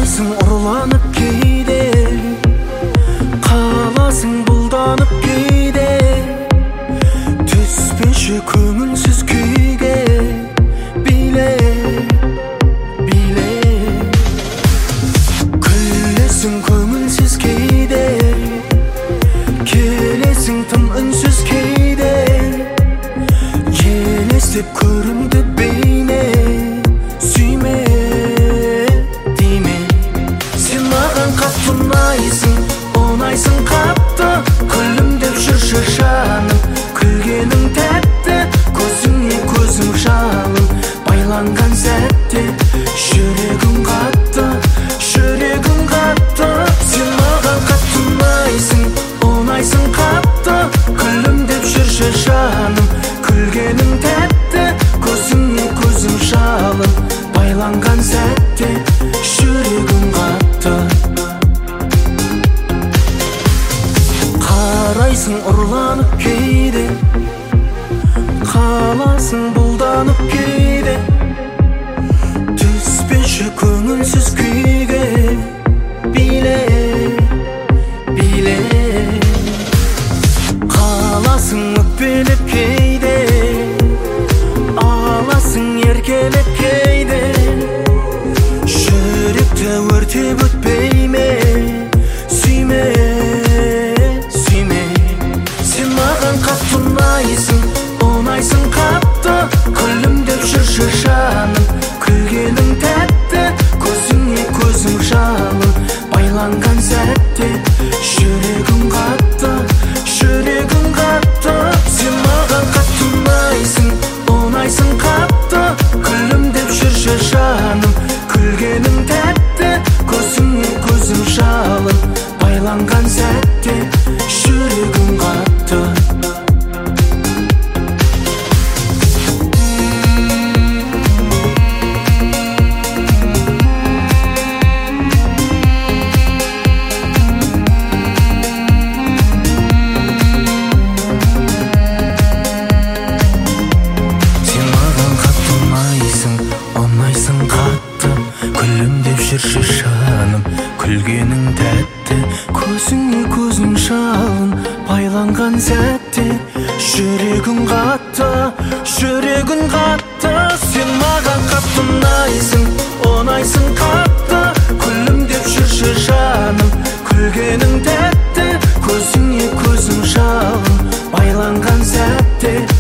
Қарайсың ұрланып кейде, қаласың бұлданып кейде, түспеші көңілсіз күйге. Биле, биле, күлесің көңілсіз кейде, келесің тым үнсіз кейде, елестеп көрімді бейне. Сүйме дейме, сен маған қатты ұнайсың, ұнайсың қатты. Күлімдеп жүрші жаным, күлгенің тәтті, көзіңе көзім жалын. Байланған сәтте жүрегім қатты, жүрегім қатты. Сен маған қатты ұнайсың, ұнайсың қатты. Күлімдеп жүрші жаным, күлгенің тәтті, көзіңе көзім жалын. Байланған сәтте жүрегім қатты. Қарайсың ұрланып кейде, қаласың бұлданып кейде, түспеші көңілсіз күйге. Биле, биле, қаласың өкпелеп кейде, аласың еркелеп кейде, жүректі өртеп өтпей ме. Сүйме, сүйме, сен маған қатты ұнайсың, ұнайсың қатты. Күлімдеп жүрші жаным, күлгенің тәтті, көзіңе көзім жалын. Байланған сәтте жүрегім қатты, жүрегім қатты. Сен маған қатты ұнайсың, ұнайсың қатты. Күлімдеп жүрші жаным, күлгенің тәтті, көзіңе көзім жалын. Байланған сәтте жүрегім қатты. Сен маған қатты ұнайсың, ұнайсың қатты. Күлімдеп жүрші жаным, күлгенің тәтті, көзіңе көзім жалын. Байланған сәтте жүрегім қатты, жүрегім қатты. Сен маған қатты ұнайсың, ұнайсың қатты. Күлімдеп жүрші жаным, күлгенің тәтті, көзіңе көзім жалын. Байланған сәтте